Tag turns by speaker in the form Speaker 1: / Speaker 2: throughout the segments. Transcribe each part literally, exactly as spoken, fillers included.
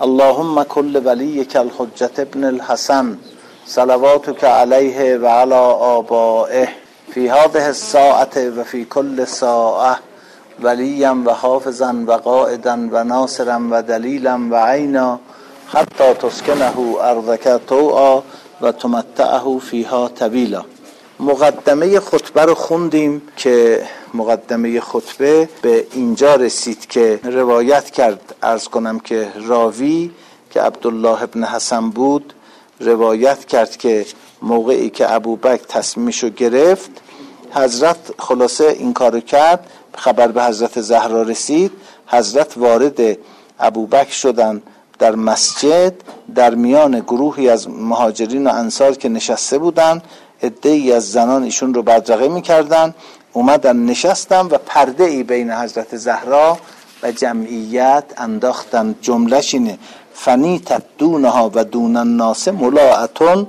Speaker 1: اللهم کل ولیک الحجة ابن الحسن صلواتک علیه و علی آبائه فی هذه الساعة و فی کل ساعة ولیا و حافظا و قائدا و ناصرا و دلیلا و عینا حتی تسکنه ارضک طوعا و تمتعه فیها طویلا. مقدمه خطبه رو خوندیم که مقدمه خطبه به اینجا رسید که روایت کرد، عرض کنم که راوی که عبدالله ابن حسن بود روایت کرد که موقعی که ابوبکر تصمیمشو گرفت حضرت خلاصه این کارو کرد، خبر به حضرت زهرا رسید، حضرت وارد ابوبکر شدن در مسجد، در میان گروهی از مهاجرین و انصار که نشسته بودن، عده‌ای از زنان ایشون رو بدرقه می‌کردن، اومدن نشستن و پرده ای بین حضرت زهرا و جمعیت انداختن. جملهش اینه فنیتت دونها و دون الناس ملاعتون.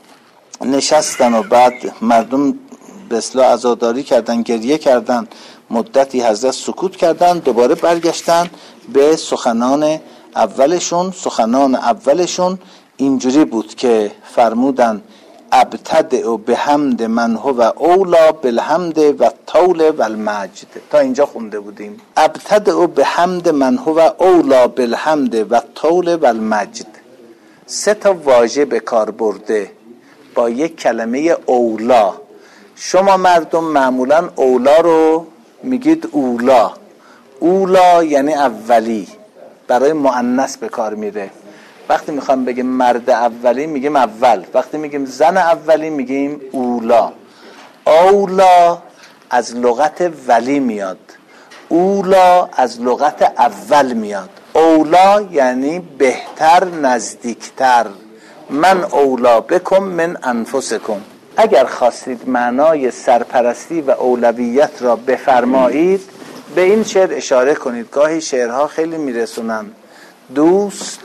Speaker 1: نشستن و بعد مردم به اصطلاح عزاداری کردن، گریه کردن، مدتی حضرت سکوت کردن، دوباره برگشتن به سخنان اولشون. سخنان اولشون اینجوری بود که فرمودن ابتدع بحمد من هو اولا بالحمد و طول و المجد. تا اینجا خونده بودیم. ابتدع بحمد من هو اولا بالحمد و طول و المجد. سه تا واژه به کار برده با یک کلمه اولا. شما مردم معمولا اولا رو میگید اولا. اولا یعنی اولی، برای مؤنث به کار میره. وقتی میخوام بگیم مرد اولی میگیم اول، وقتی میگیم زن اولی میگیم اولا. اولا از لغت ولی میاد، اولا از لغت اول میاد. اولا یعنی بهتر، نزدیکتر. من اولا بکم من انفسکم. اگر خواستید معنای سرپرستی و اولویت را بفرمایید به این شعر اشاره کنید. گاهی شعرها خیلی میرسونن. دوست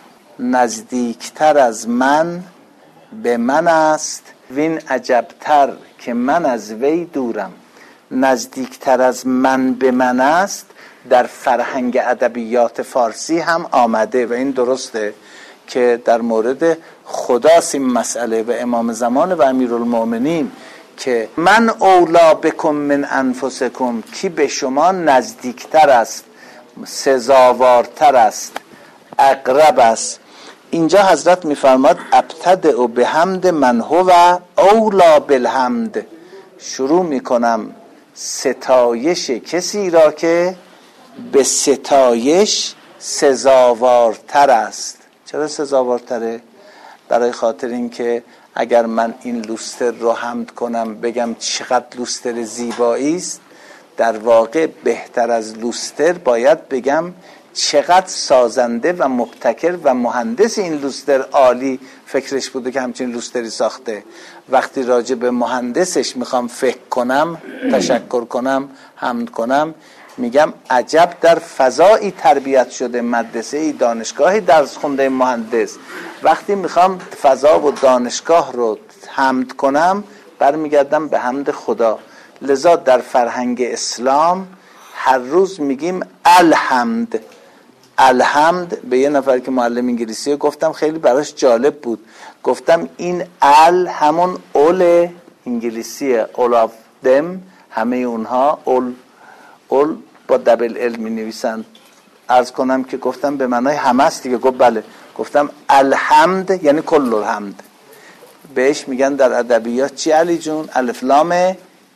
Speaker 1: نزدیکتر از من به من است، وین عجبتر که من از وی دورم. نزدیکتر از من به من است در فرهنگ ادبیات فارسی هم آمده و این درسته که در مورد خداست این مسئله و امام زمان و امیرالمؤمنین که من اولا بکم من انفسکم، کی به شما نزدیکتر است، سزاوارتر است، اقرب است. اینجا حضرت میفرماد ابتدع بحمد من هو اولا بالحمد. شروع میکنم ستایش کسی را که به ستایش سزاوارتر است. چرا سزاوارتره؟ برای خاطر این که اگر من این لوستر رو حمد کنم بگم چقدر لوستر زیبایی است، در واقع بهتر از لوستر باید بگم چقدر سازنده و مبتکر و مهندس این لوستر عالی فکرش بوده که همچین لوستری ساخته. وقتی راجع به مهندسش میخوام فکر کنم، تشکر کنم، حمد کنم، میگم عجب در فضایی تربیت شده، مدرسه‌ای، دانشگاهی درس خونده مهندس. وقتی میخوام فضا و دانشگاه رو حمد کنم برمیگردم به حمد خدا. لذا در فرهنگ اسلام هر روز میگیم الحمد. الحمد به یه نفر که معلم انگلیسیه گفتم، خیلی براش جالب بود. گفتم این ال همون اول انگلیسیه، all of them، همه اونها اول اول با دبل ال می نویسن. عرض کنم که گفتم به معنای همه است دیگه. گفت بله. گفتم الحمد یعنی کل الحمد. بهش میگن در ادبیات چی علی جون؟ الف لام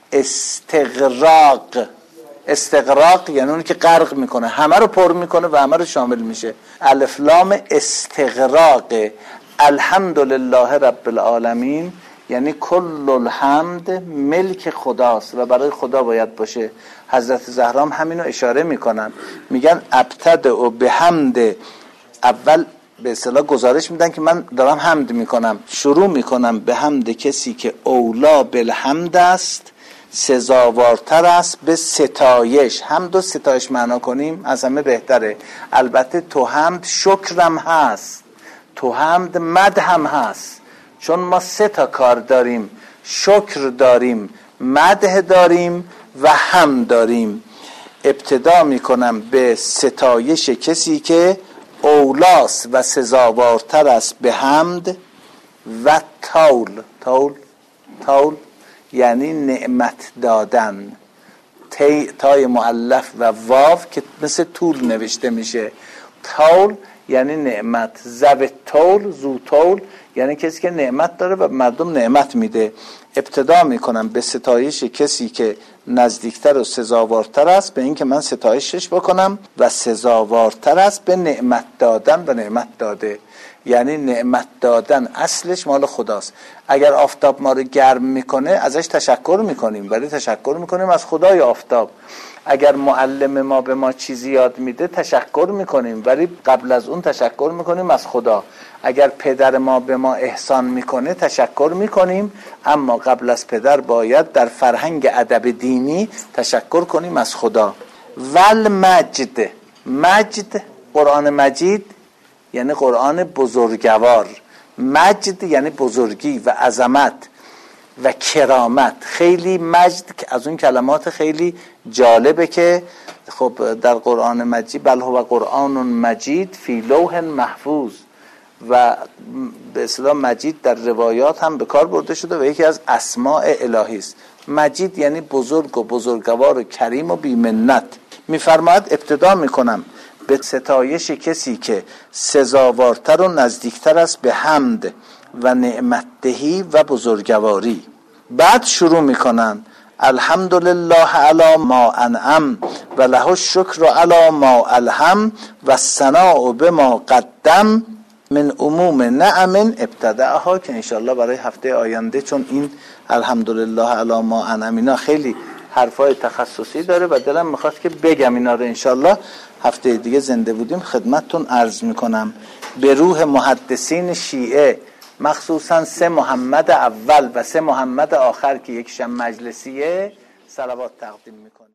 Speaker 1: استغراق. استغراق یعنی اونی که غرق میکنه، همه رو پر میکنه و همه رو شامل میشه. الف لام استغراق. الحمدلله رب العالمین یعنی کل الحمد ملک خداست و برای خدا باید باشه. حضرت زهرام همینو اشاره میکنن، میگن ابتدع بحمد. اول به اصطلاح گزارش میدن که من دارم حمد میکنم، شروع میکنم به حمد کسی که اولا بالحمد است، سزاوارتر است به ستایش. حمد و ستایش معنا کنیم از همه بهتره. البته تو حمد شکرم هست، تو حمد مدح هم هست، چون ما سه تا کار داریم: شکر داریم، مدح داریم و حمد داریم. ابتدا میکنم به ستایش کسی که اولاس و سزاوارتر است به حمد و طول. طول طول یعنی نعمت دادن، تی تای مؤلف و واو که مثل طول نوشته میشه. طول یعنی نعمت. زو طول، زو طول یعنی کسی که نعمت داره و مردم نعمت میده. ابتدا میکنم به ستایش کسی که نزدیکتر و سزاوارتر است به این که من ستایشش بکنم و سزاوارتر است به نعمت دادن و نعمت داده. یعنی نعمت دادن اصلش مال خداست. اگر آفتاب ما رو گرم میکنه ازش تشکر میکنیم، ولی تشکر میکنیم از خدای آفتاب. اگر معلم ما به ما چیزی یاد میده تشکر میکنیم، ولی قبل از اون تشکر میکنیم از خدا. اگر پدر ما به ما احسان میکنه تشکر میکنیم، اما قبل از پدر باید در فرهنگ ادب دینی تشکر کنیم از خدا. ول مجد، مجد قرآن مجید یعنی قرآن بزرگوار. مجد یعنی بزرگی و عظمت و کرامت. خیلی مجد که از اون کلمات خیلی جالبه که خب در قرآن مجید بل هو قرآن مجید فی لوح محفوظ، و به اصطلاح مجید در روایات هم به کار برده شده و یکی از اسماء الهی است. مجید یعنی بزرگ و بزرگوار و کریم و بی‌منت. می‌فرماید ابتدا میکنم به ستایش کسی که سزاوارتر و نزدیکتر است به حمد و نعمت دهی و بزرگواری. بعد شروع میکنن الحمدلله علی ما انعم و له الشکر علی ما الهم و الثناء بما قدم من عموم نعم ابتدعها، که انشالله برای هفته آینده، چون این الحمدلله علی ما انعم اینا خیلی حرفای تخصصی داره و دلم میخواد که بگم اینا رو. انشالله هفته دیگه زنده بودیم خدمتتون عرض میکنم. به روح محدثین شیعه، مخصوصا سه محمد اول و سه محمد آخر که یکشم مجلسیه، صلوات تقدیم میکنم.